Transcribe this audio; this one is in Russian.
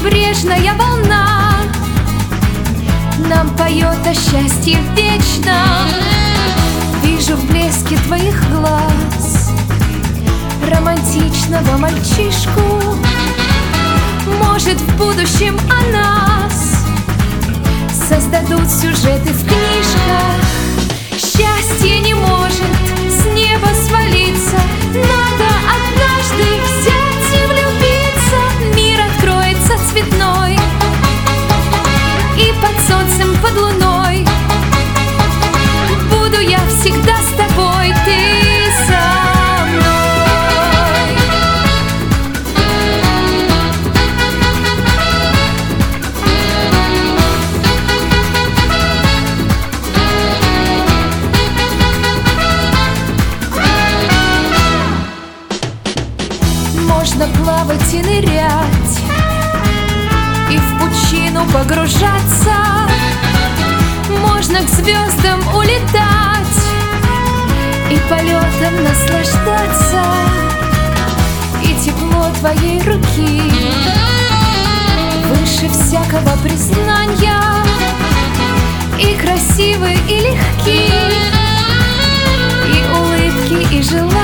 небрежная волна нам поет о счастье вечном. Вижу в блеске твоих глаз романтичного мальчишку. Может, в будущем о нас создадут сюжеты в книжках. Счастье не может с неба свалиться, надо однажды взять и влюбиться. Мир откроется цветной, и под солнцем, под луной буду я всегда с тобой, ты со мной. Можно плавать и нырять, и в пучину погружаться. Можно к звездам улетать и полетом наслаждаться. И тепло твоей руки выше всякого признания. И красивы, и легки, и улыбки, и желания.